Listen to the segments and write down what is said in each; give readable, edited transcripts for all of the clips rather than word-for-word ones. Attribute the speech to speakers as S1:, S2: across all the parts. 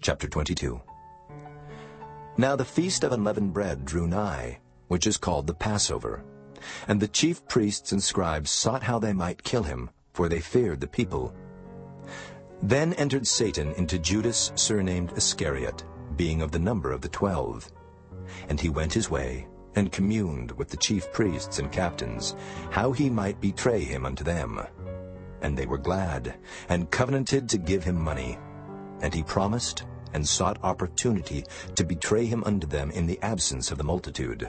S1: Chapter 22. Now the feast of unleavened bread drew nigh, which is called the Passover. And the chief priests and scribes sought how they might kill him, for they feared the people. Then entered Satan into Judas, surnamed Iscariot, being of the number of the 12. And he went his way, and communed with the chief priests and captains, how he might betray him unto them. And they were glad, and covenanted to give him money. And he promised, and sought opportunity to betray him unto them in the absence of the multitude.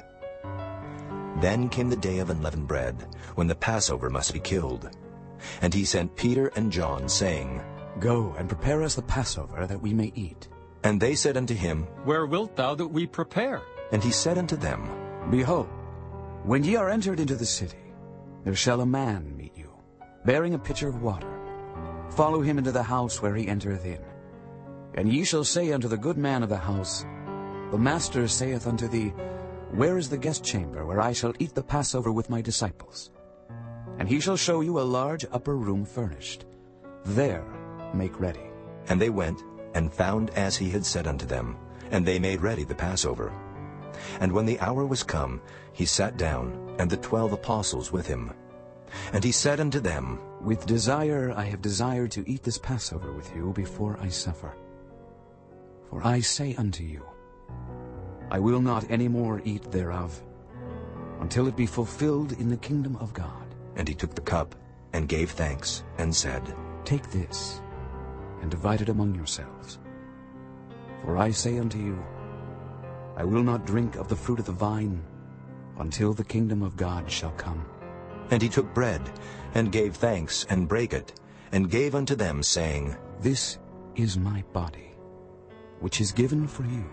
S1: Then came the day of unleavened bread, when the Passover must be killed. And he sent Peter and John, saying,
S2: Go and prepare us the Passover, that we may eat.
S1: And they said unto him,
S3: Where wilt thou that we prepare?
S1: And he said unto them,
S2: Behold, when ye are entered into the city, there shall a man meet you, bearing a pitcher of water. Follow him into the house where he entereth in. And ye shall say unto the good man of the house, The master saith unto thee, Where is the guest chamber, where I shall eat the Passover with my disciples? And he shall show you a large upper room furnished. There make ready.
S1: And they went, and found as he had said unto them, and they made ready the Passover. And when the hour was come, he sat down, and the 12 apostles with him. And he said unto them,
S2: With desire I have desired to eat this Passover with you before I suffer. For I say unto you, I will not any more eat thereof, until it be fulfilled in the kingdom of God.
S1: And he took the cup, and gave thanks, and said,
S2: Take this, and divide it among yourselves. For I say unto you, I will not drink of the fruit of the vine, until the kingdom of God shall come.
S1: And he took bread, and gave thanks, and brake it, and gave unto them, saying,
S2: This is my body, which is given for you.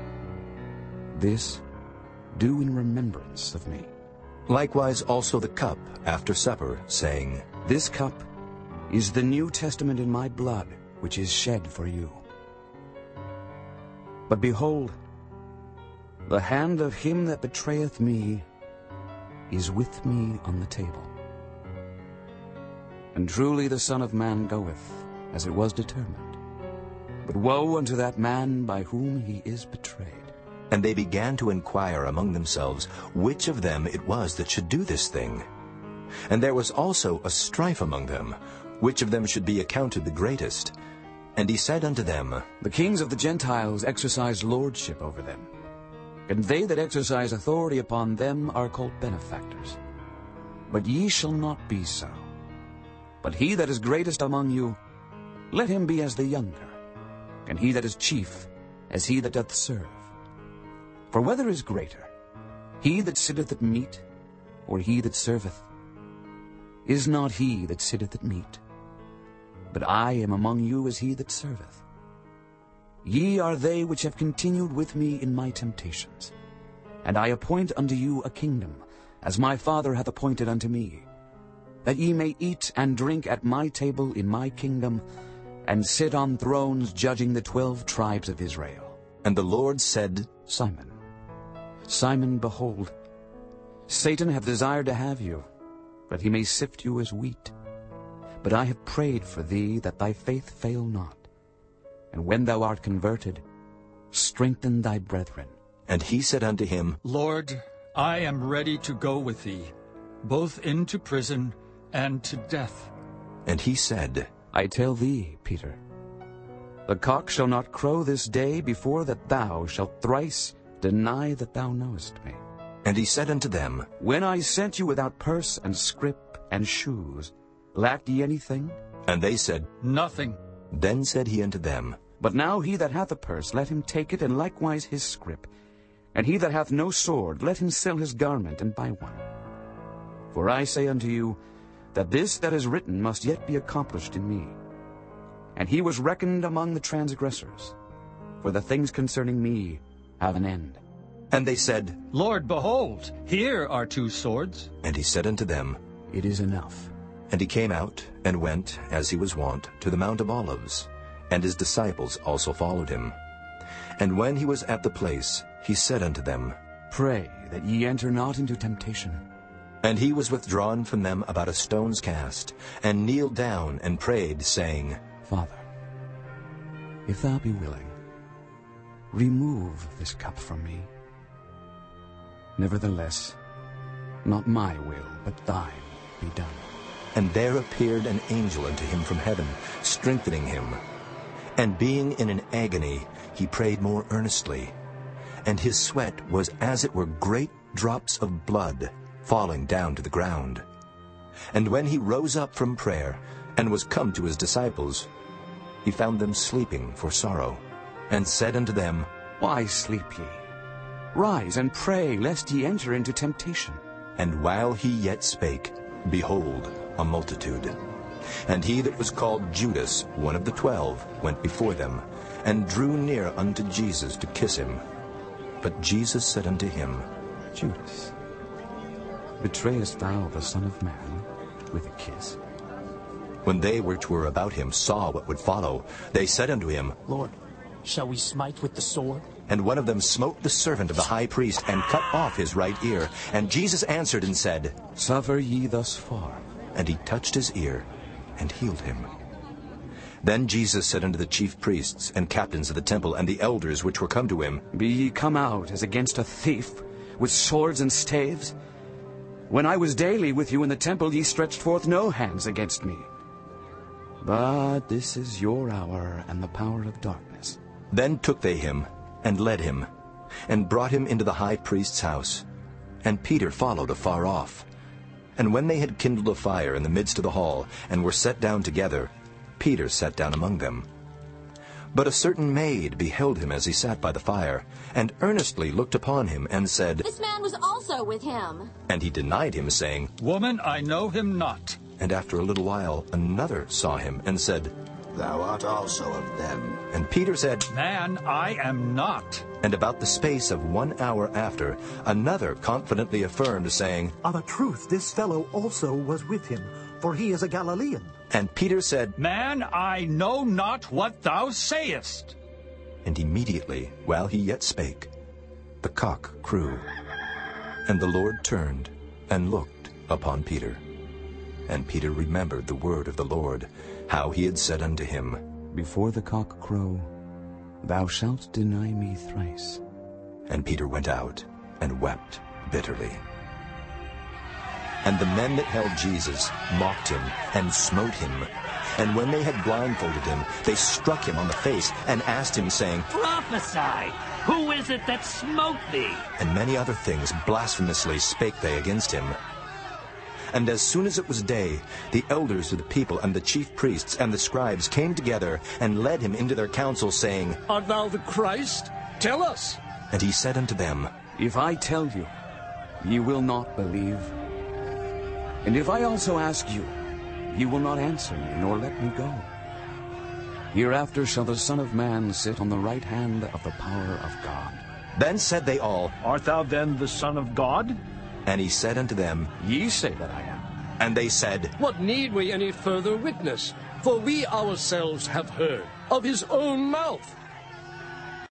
S2: This do in remembrance of me.
S1: Likewise also the cup after supper, saying,
S2: This cup is the New Testament in my blood, which is shed for you. But behold, the hand of him that betrayeth me is with me on the table. And truly the Son of Man goeth, as it was determined. But woe unto that man by whom he is betrayed.
S1: And they began to inquire among themselves which of them it was that should do this thing. And there was also a strife among them, which of them should be accounted the greatest. And he said unto them,
S2: The kings of the Gentiles exercise lordship over them, and they that exercise authority upon them are called benefactors. But ye shall not be so. But he that is greatest among you, let him be as the younger, and he that is chief as he that doth serve. For whether is greater, he that sitteth at meat, or he that serveth? Is not he that sitteth at meat? But I am among you as he that serveth. Ye are they which have continued with me in my temptations. And I appoint unto you a kingdom, as my Father hath appointed unto me, that ye may eat and drink at my table in my kingdom, and sit on thrones judging the 12 tribes of Israel.
S1: And the Lord said,
S2: Simon, Simon, behold, Satan hath desired to have you, that he may sift you as wheat. But I have prayed for thee, that thy faith fail not. And when thou art converted, strengthen thy brethren.
S1: And he said unto him,
S3: Lord, I am ready to go with thee, both into prison and to death.
S1: And he said,
S2: I tell thee, Peter, the cock shall not crow this day before that thou shalt thrice deny that thou knowest me.
S1: And he said unto them,
S2: When I sent you without purse and scrip and shoes, lacked ye anything?
S1: And they said,
S3: Nothing.
S1: Then said he unto them,
S2: But now he that hath a purse, let him take it, and likewise his scrip. And he that hath no sword, let him sell his garment, and buy one. For I say unto you, that this that is written must yet be accomplished in me. And he was reckoned among the transgressors, for the things concerning me have an end.
S1: And they said,
S3: Lord, behold, here are 2 swords.
S1: And he said unto them,
S2: It is enough.
S1: And he came out, and went, as he was wont, to the Mount of Olives, and his disciples also followed him. And when he was at the place, he said unto them,
S2: Pray that ye enter not into temptation.
S1: And he was withdrawn from them about a stone's cast, and kneeled down and prayed, saying,
S2: Father, if thou be willing, remove this cup from me. Nevertheless, not my will, but thine be done.
S1: And there appeared an angel unto him from heaven, strengthening him. And being in an agony, he prayed more earnestly. And his sweat was as it were great drops of blood falling down to the ground. And when he rose up from prayer, and was come to his disciples, he found them sleeping for sorrow, and said unto them,
S2: Why sleep ye? Rise and pray, lest ye enter into temptation.
S1: And while he yet spake, behold, a multitude. And he that was called Judas, one of the 12, went before them, and drew near unto Jesus to kiss him. But Jesus said unto him,
S2: Judas, betrayest thou the Son of Man with a kiss?
S1: When they which were about him saw what would follow, they said unto him,
S4: Lord, shall we smite with the sword?
S1: And one of them smote the servant of the high priest, and cut off his right ear. And Jesus answered and said,
S2: Suffer ye thus far.
S1: And he touched his ear, and healed him. Then Jesus said unto the chief priests, and captains of the temple, and the elders which were come to him,
S2: Be ye come out as against a thief, with swords and staves? When I was daily with you in the temple, ye stretched forth no hands against me. But this is your hour and the power of darkness.
S1: Then took they him, and led him, and brought him into the high priest's house. And Peter followed afar off. And when they had kindled a fire in the midst of the hall, and were set down together, Peter sat down among them. But a certain maid beheld him as he sat by the fire, and earnestly looked upon him, and said,
S5: This man was also with him.
S1: And he denied him, saying,
S3: Woman, I know him not.
S1: And after a little while another saw him, and said,
S6: Thou art also of them.
S1: And Peter said,
S3: Man, I am not.
S1: And about the space of 1 hour after, another confidently affirmed, saying,
S7: Of a truth, this fellow also was with him, for he is a Galilean.
S1: And Peter said,
S3: Man, I know not what thou sayest.
S1: And immediately, while he yet spake, the cock crew. And the Lord turned and looked upon Peter. And Peter remembered the word of the Lord, how he had said unto him,
S2: Before the cock crow, thou shalt deny me thrice.
S1: And Peter went out and wept bitterly. And the men that held Jesus mocked him and smote him. And when they had blindfolded him, they struck him on the face and asked him, saying,
S8: Prophesy! Who is it that smote thee?
S1: And many other things blasphemously spake they against him. And as soon as it was day, the elders of the people and the chief priests and the scribes came together and led him into their council, saying,
S9: Art thou the Christ? Tell us.
S1: And he said unto them,
S2: If I tell you, ye will not believe. And if I also ask you, ye will not answer me, nor let me go. Hereafter shall the Son of Man sit on the right hand of the power of God.
S1: Then said they all,
S9: Art thou then the Son of God?
S1: And he said unto them,
S2: Ye say that I am.
S1: And they said,
S9: What need we any further witness? For we ourselves have heard of his own mouth